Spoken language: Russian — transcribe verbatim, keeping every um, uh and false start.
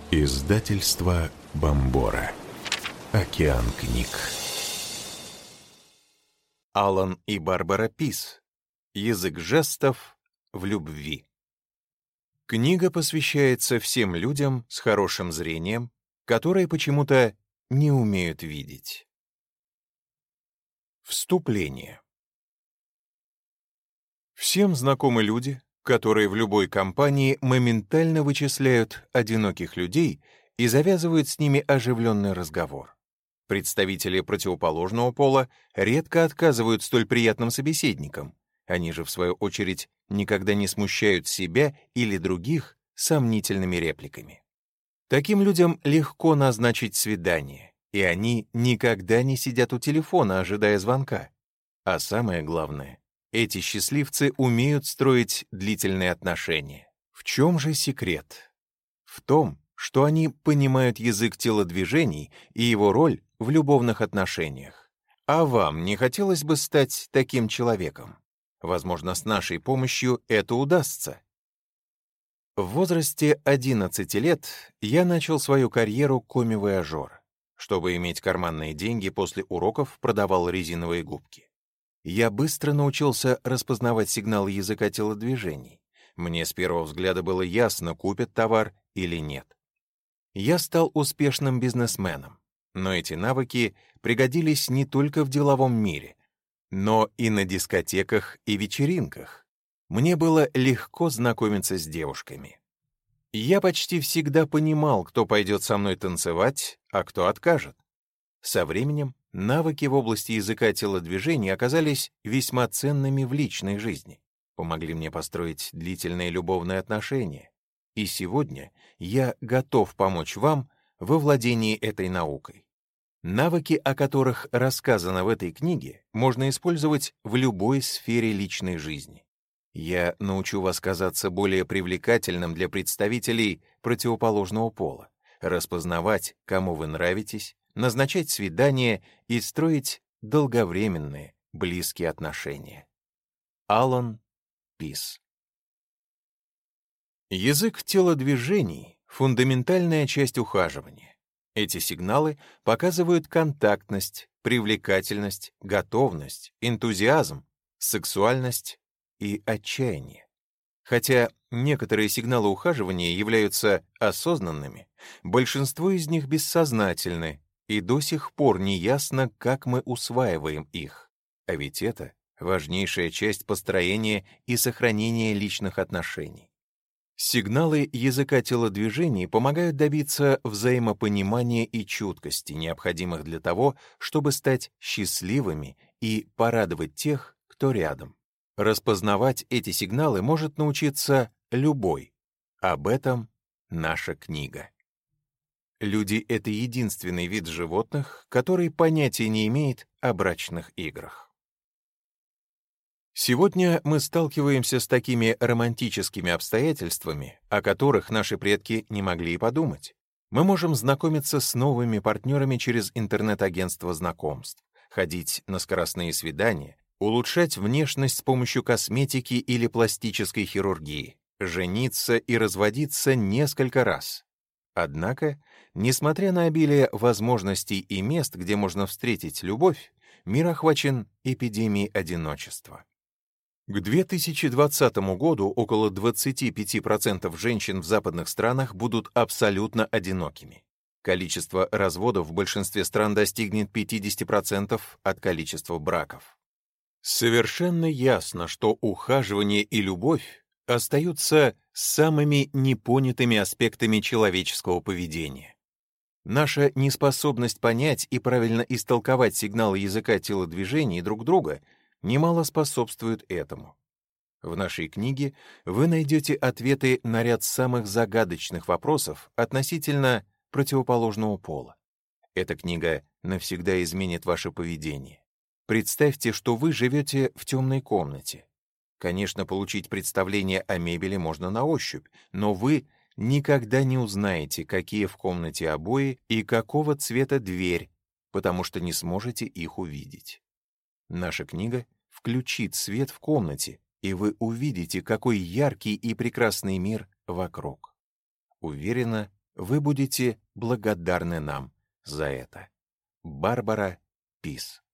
Издательство Бомбора. Океан книг. Алан и Барбара Пис. Язык жестов в любви. Книга посвящается всем людям с хорошим зрением, которые почему-то не умеют видеть. Вступление. Всем знакомы люди, которые в любой компании моментально вычисляют одиноких людей и завязывают с ними оживленный разговор. Представители противоположного пола редко отказывают столь приятным собеседникам. Они же, в свою очередь, никогда не смущают себя или других сомнительными репликами. Таким людям легко назначить свидание, и они никогда не сидят у телефона, ожидая звонка. А самое главное, эти счастливцы умеют строить длительные отношения. В чем же секрет? В том, что они понимают язык телодвижений и его роль в любовных отношениях. А вам не хотелось бы стать таким человеком? Возможно, с нашей помощью это удастся. В возрасте одиннадцати лет я начал свою карьеру коми-вояжера. Чтобы иметь карманные деньги, после уроков продавал резиновые губки. Я быстро научился распознавать сигналы языка телодвижений. Мне с первого взгляда было ясно, купят товар или нет. Я стал успешным бизнесменом, но эти навыки пригодились не только в деловом мире, но и на дискотеках и вечеринках. Мне было легко знакомиться с девушками. Я почти всегда понимал, кто пойдет со мной танцевать, а кто откажет. Со временем навыки в области языка телодвижений оказались весьма ценными в личной жизни, помогли мне построить длительные любовные отношения. И сегодня я готов помочь вам во владении этой наукой. Навыки, о которых рассказано в этой книге, можно использовать в любой сфере личной жизни. Я научу вас казаться более привлекательным для представителей противоположного пола, распознавать, кому вы нравитесь, назначать свидания и строить долговременные, близкие отношения. Алан Пис. Язык телодвижений — фундаментальная часть ухаживания. Эти сигналы показывают контактность, привлекательность, готовность, энтузиазм, сексуальность и отчаяние. Хотя некоторые сигналы ухаживания являются осознанными, большинство из них бессознательны, и до сих пор не ясно, как мы усваиваем их. А ведь это важнейшая часть построения и сохранения личных отношений. Сигналы языка телодвижений помогают добиться взаимопонимания и чуткости, необходимых для того, чтобы стать счастливыми и порадовать тех, кто рядом. Распознавать эти сигналы может научиться любой. Об этом наша книга. Люди — это единственный вид животных, который понятия не имеет о брачных играх. Сегодня мы сталкиваемся с такими романтическими обстоятельствами, о которых наши предки не могли и подумать. Мы можем знакомиться с новыми партнерами через интернет-агентство знакомств, ходить на скоростные свидания, улучшать внешность с помощью косметики или пластической хирургии, жениться и разводиться несколько раз. Однако, несмотря на обилие возможностей и мест, где можно встретить любовь, мир охвачен эпидемией одиночества. К две тысячи двадцатому году около двадцать пять процентов женщин в западных странах будут абсолютно одинокими. Количество разводов в большинстве стран достигнет пятьдесят процентов от количества браков. Совершенно ясно, что ухаживание и любовь остаются самыми непонятыми аспектами человеческого поведения. Наша неспособность понять и правильно истолковать сигналы языка телодвижений друг друга немало способствует этому. В нашей книге вы найдете ответы на ряд самых загадочных вопросов относительно противоположного пола. Эта книга навсегда изменит ваше поведение. Представьте, что вы живете в темной комнате. Конечно, получить представление о мебели можно на ощупь, но вы никогда не узнаете, какие в комнате обои и какого цвета дверь, потому что не сможете их увидеть. Наша книга включит свет в комнате, и вы увидите, какой яркий и прекрасный мир вокруг. Уверена, Вы будете благодарны нам за это. Барбара Пис.